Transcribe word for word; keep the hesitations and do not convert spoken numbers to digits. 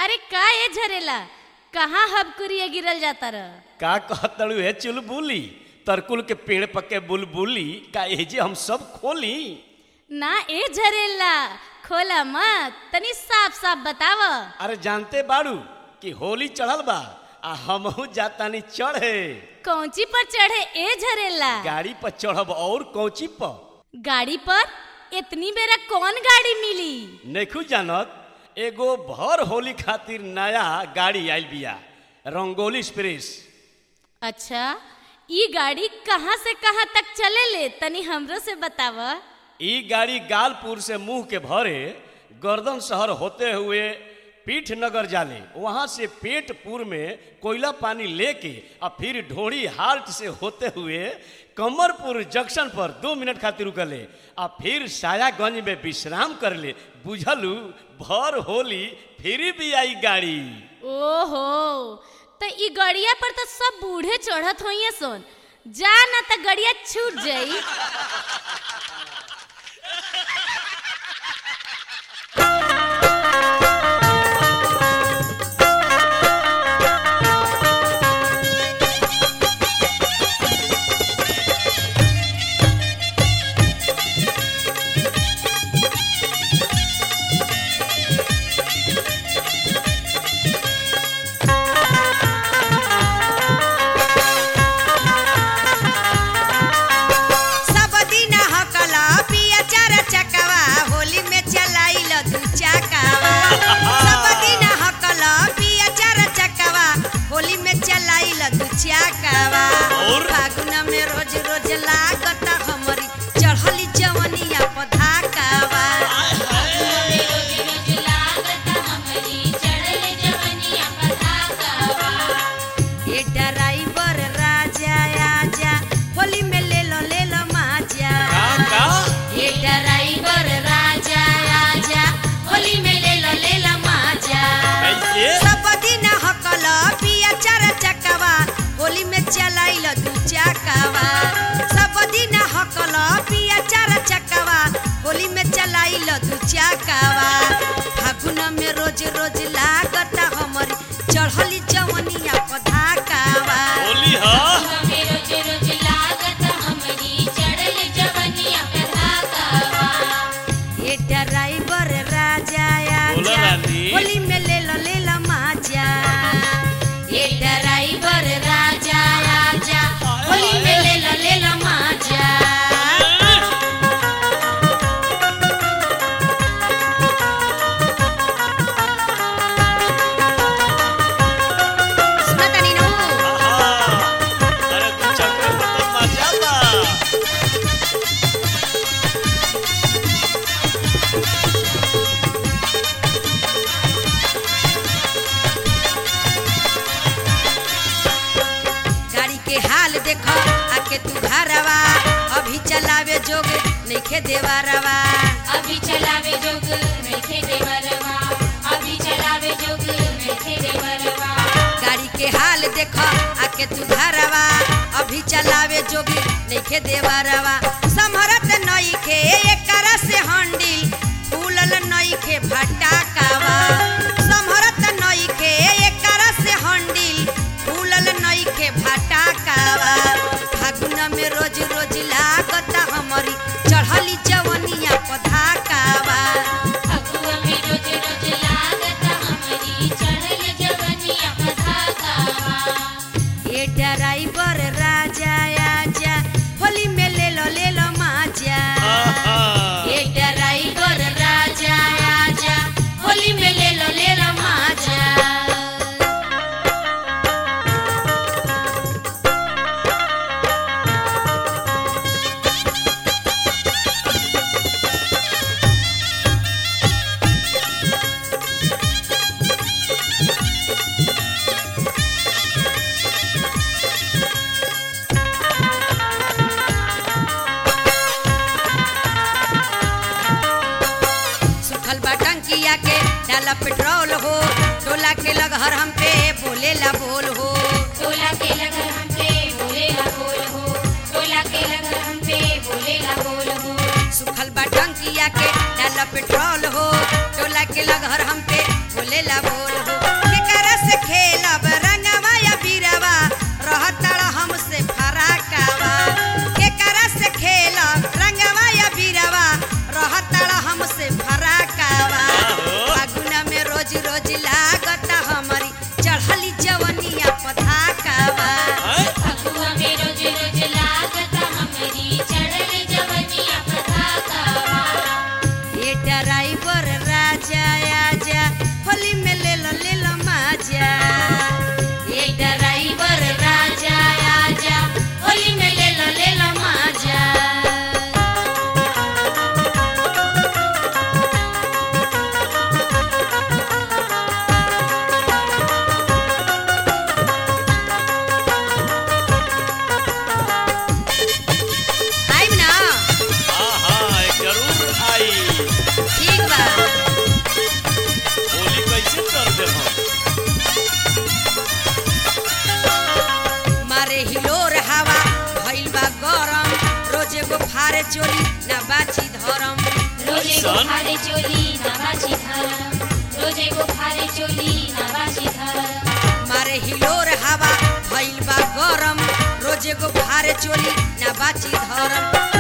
अरे का ये झरेला कहाँ हबकुरिया गिरल जाता रह? का कहतड़ू है चुलबुली तरकुल के पेड़ पके बुलबुली का एजे हम सब खोली। ना ए झरेला खोला मत, तनी साफ साफ बताव। अरे जानते बाड़ू कि होली चढ़ल बा आ हमहू जातानी चढ़े। कौची पर चढ़े ए झरेला? गाड़ी पर चढ़ब और कौची पर? गाड़ी पर? इतनी बेरा कौन गाड़ी मिली? नेखू जानत एगो भर होली खातिर नया गाड़ी आइल बिया, रंगोली एक्सप्रेस। अच्छा, ई गाड़ी कहाँ से कहाँ तक चले ले तनी हमरो से बताव। ई गाड़ी गालपुर से मुंह के भरे गर्दन शहर होते हुए पीठ नगर जाले, वहां से पेटपुर में कोयला पानी लेके और फिर ढोड़ी हाल्ट से होते हुए कमरपुर जंक्शन पर दो मिनट खातिर रुकले और फिर सायागंज में विश्राम कर ले। बुझलू, भर होली फिर भी आई गाड़ी। ओहो, तो ई गड़िया पर तो सब बूढ़े चढ़त होइए सोन, जा ना तो गड़िया छूट जाई। फागुन में रोज रोज लागत हमरी चढ़ली जवनिया पधाकावा। होली हा में रोज रोज लागत हमरी चढ़ली जवनिया पधाकावा। ये ड्राइवर राजा आजा होली में ले लो ले लो माजा। ये ड्राइवर राजा आजा होली में ले लो ले लो माजा। देखो आके तू घरवा अभी चलावे जोग नइखे देवरवा। अभी चलावे जोग नइखे देवरवा। अभी चलावे जोग नइखे देवरवा। गाड़ी के हाल देखो आके तू घरवा अभी चलावे जोग नइखे देवरवा। समरत नइखे एकरा से हंडिल फूलल नइखे भटाकावा। समरत नइखे एकरा से हंडिल फूलल नइखे भटाकावा। फागुन में रोज रोज लागत हमरी चढ़ली जवनिया पधाकावा। फागुन में रोज रोज लागत हमरी चढ़ली जवनिया पधाकावा। ये ड्राइवर राजा आजा होली में ले लो ले लो माजा। ये ड्राइवर राजा आजा होली में ले लो ले लो माजा। डाला पेट्रोल हो टोला के लगहर हम पे बोले ला बोल हो। टोला के लगहर हम पे बोले ला बोल हो। टोला के लगहर हम पे बोले ला बोल हो। सुखल बा टंकिया के डाला पेट्रोल हो टोला के लगहर हम पे बोले ला बोल हो। फारे चोली ना बाची धरम रोजे को फारे चोली ना बाची धरम रोजे को फारे चोली ना बाची धरम मारे हिलोर हवा भइल बा गरम रोजे को फारे चोली ना बाची धरम